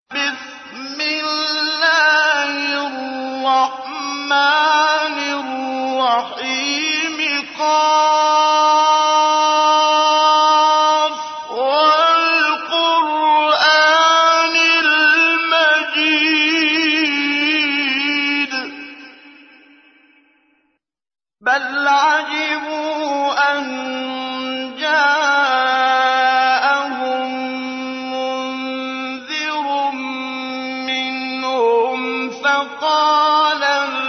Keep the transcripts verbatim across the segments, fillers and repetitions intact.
بسم الله الرحمن الرحيم قاف والقرآن المجيد بل عجبوا أن جاءهم منذر منهم فقال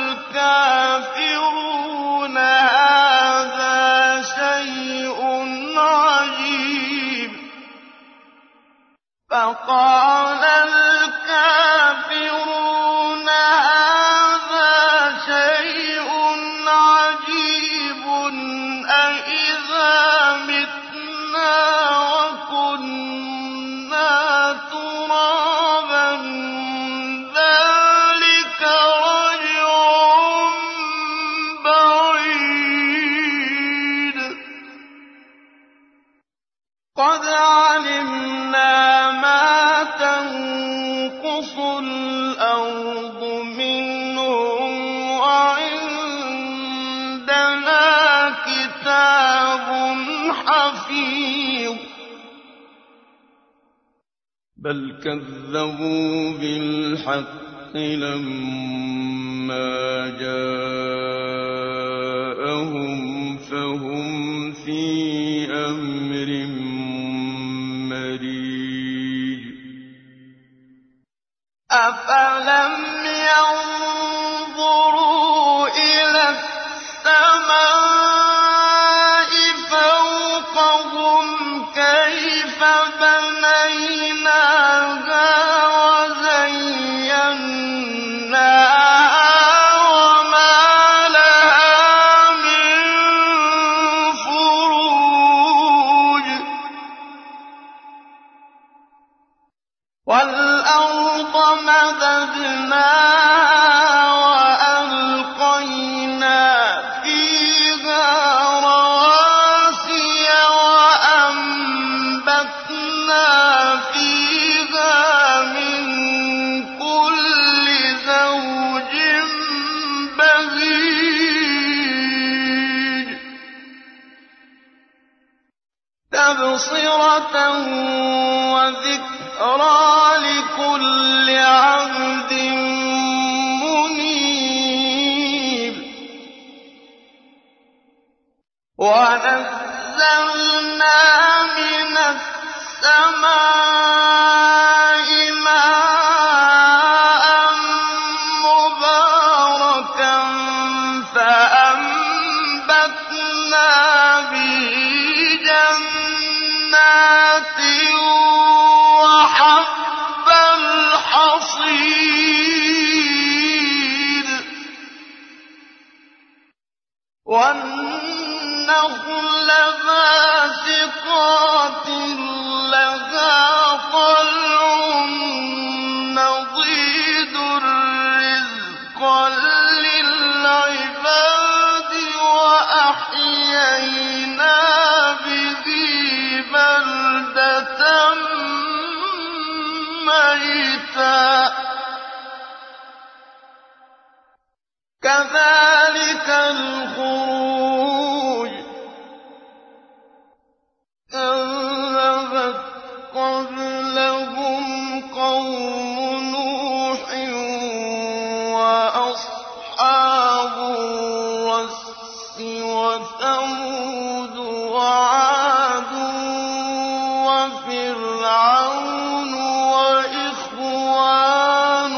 الكافرون هذا شيء عجيب فقال الكافرون هذا شيء عجيب أإذا متنا وكنا ترابا ذلك رجع بعيد قد علمنا ما تنقص الأرض منهم وعندنا كتاب حفيظ بل كذبوا بالحق لما جاءهم فهم في أمر مريج أفلم ينظروا إلى السماء فوقهم كيف بنيناها وزيناها وما لها من فروج والأرض مددناها وألقينا فيها رواسي وأنبتنا فيها من كل زوج بهيج تبصرة وذكرى لكل عبد منيب ونزلنا من السماء ماء مباركا فأنبتنا به جنات وحب الحصيد والنخل باسقات لها طلع نضيد رزقا للعباد وأحيينا به بلدة ميتا كذلك الخروج كذبت قبلهم قوم نوح وأصحاب الرس وثمود وعاد وفرعون وإخوان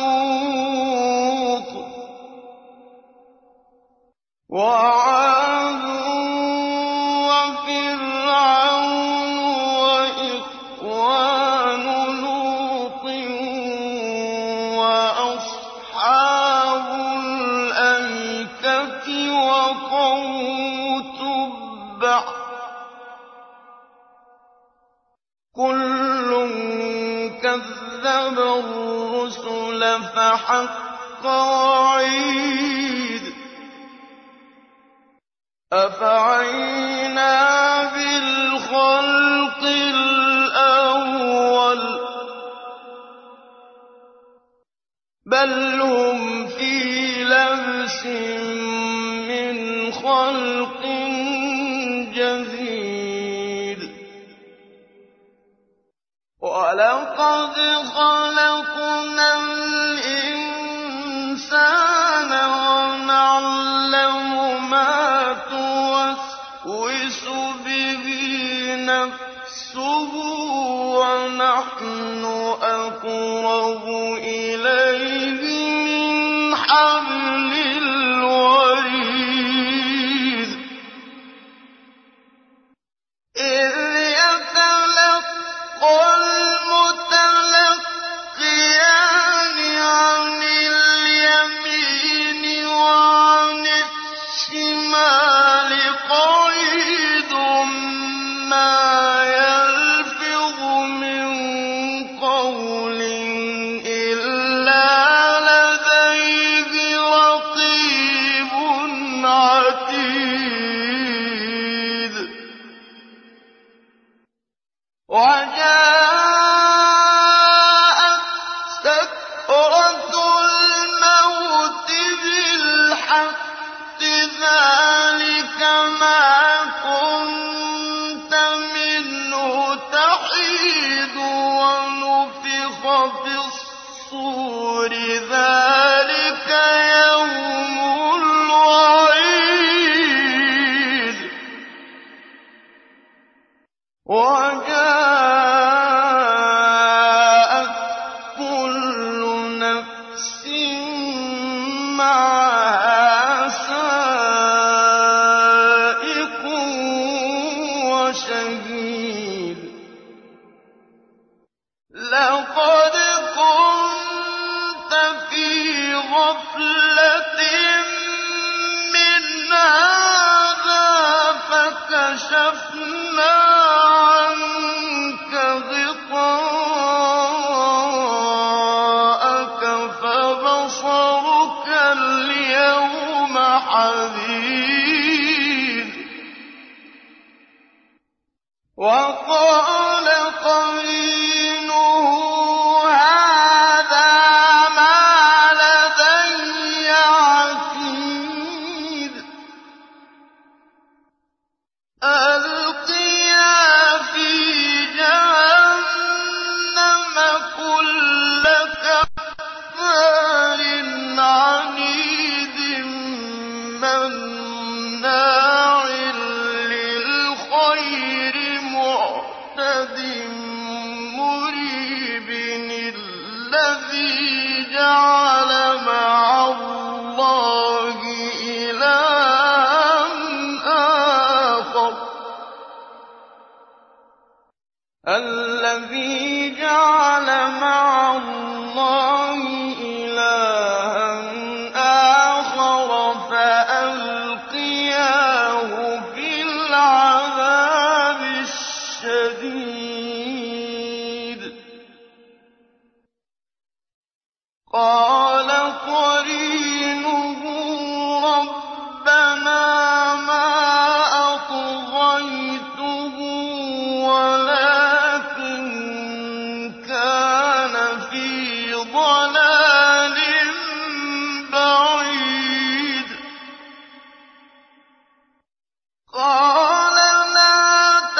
لوط وعاد وفرعون وإخوان لوط وأصحاب الأيكة وقوم تبع كل كذب الرسل فحق وعيد أفعينا بالخلق الأول بل هم في لبس من خلق جديد ولقد خلقنا الإنسان ونعلم ما توسوس به نفسه ونحن أقرب إليه من حبل الوريد إذ يتلقى المتلقيان عن اليمين وعن الشمال قعيد ما يلفظ من قول إلا لديه رقيب عتيد وجاءت سكرة الموت بالحق ذلك ما كنت منه تحيد ونفخ في الصور ذلك يوم الوعيد وجاءت كل نفس معها سائق وشهيد لقد كنت في غفلة من هذا فكشفنا عنك غطاءك فبصرك اليوم حديد وقال قرينه هذا ما لدي عتيد ألقيا في جهنم كل كفار عنيد مناع للخير معتد مريب الذي جعل مع الله إلها آخر الذي جعل مع الله إلها آخر فألقياه في العذاب الشديد قال قرينه ربنا ما أطغيته ولكن كان في ضلال بعيد قال لا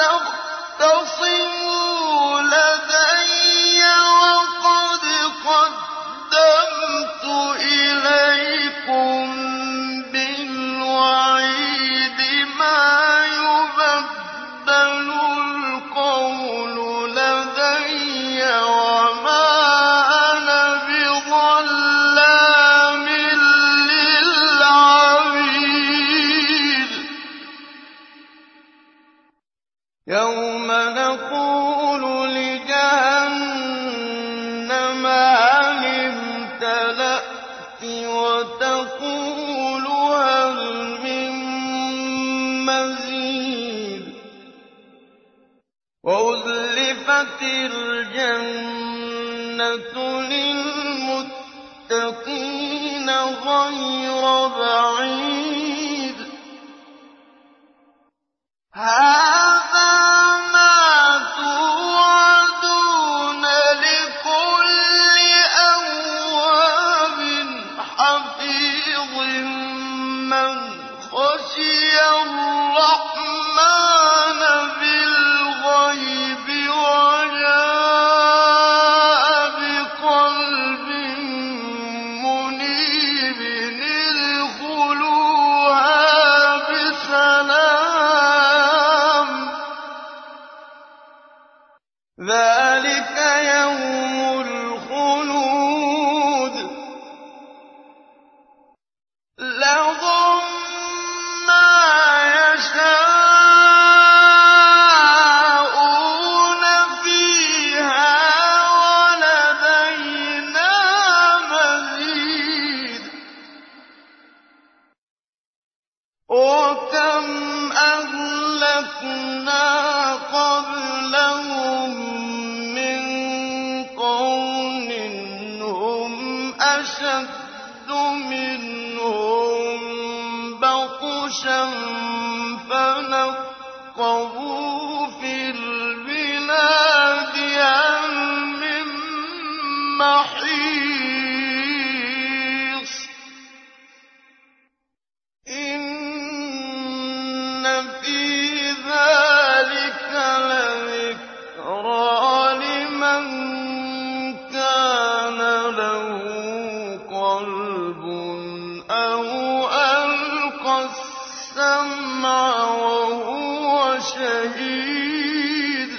تختصموا لدي وقد قدمت إليكم بالوعيد ما يبدل القول لدي وما أنا بظلام للعبيد يوم نقول لجهنم هل امتلأت وتقول هل من مزيد وأزلفت الجنة للمتقين غير بعيد هذا ما توعدون لكل أواب أَشَدُّ مِنْهُم بَطْشًا فَنَقَّبُوا فِي الْبِلَادِ هَلْ مِن مَّحِيصٍ إِنَّ فِي ذَٰلِكَ لَذِكْرَىٰ لِمَن كَانَ لَهُ قَلْبٌ أَوْ أَلْقَى السَّمْعَ وَهُوَ شَهِيدٌ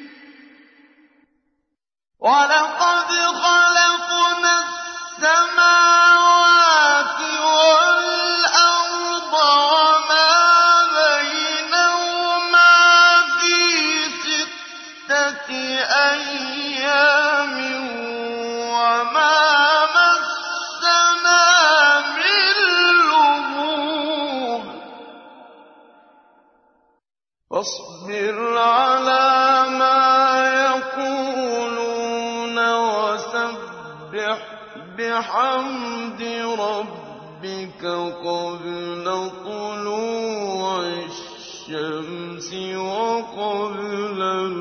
وَلَقَدْ خَلَقْنَا السَّمَاوَاتِ وَالْأَرْضَ وَمَا بَيْنَهُمَا فِي سِتَّةِ أَيَّامٍ وَمَا مَسَّنَا مِن لُّغُوبٍ فاصبر عَلَىٰ مَا يَقُولُونَ وَسَبِّحْ بِحَمْدِ رَبِّكَ قَبْلَ طُلُوعِ الشَّمْسِ وَقَبْلَ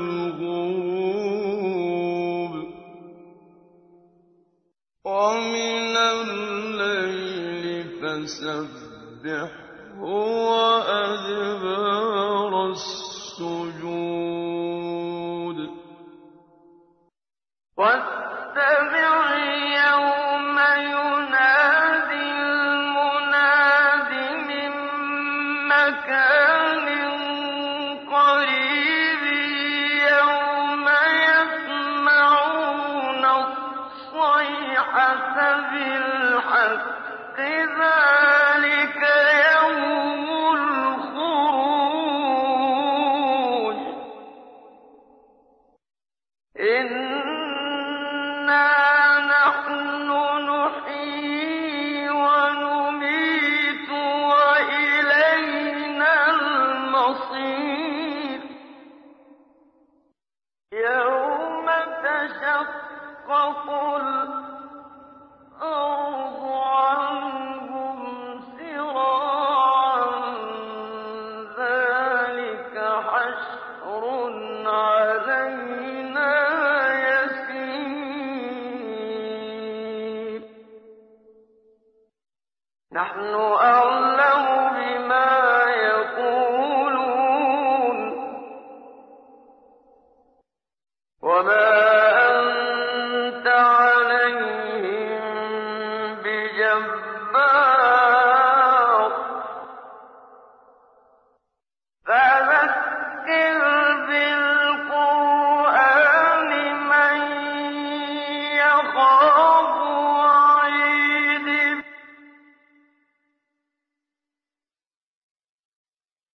الْغُرُوبِ وَمِنَ اللَّيْلِ فَسَبِّحْهُ وَأَدْبَارَ السُّجُودِ وَاتَّبِعْ يَوْمَ يُنَادِ الْمُنَادِ مِن مَّكَانٍ قَرِيبٍ يَوْمَ يَسْمَعُونَ الصَّيْحَةَ بِالْحَقِّ ذَٰلِكَ يَوْمُ الْخُرُوجِ إِنَّا نَحْنُ نُحْيِي وَنُمِيتُ وَإِلَيْنَا الْمَصِيرُ يَوْمَ تَشَقَّقُ الْأَرْضُ عَنْهُمْ سِرَاعًا ذَٰلِكَ حَشْرٌ عَلَيْنَا يَسِيرٌ نَّحْنُ أَعْلَمُ بِمَا يَقُولُونَ وَمَا أَنتَ عَلَيْهِم بِجَبَّارٍ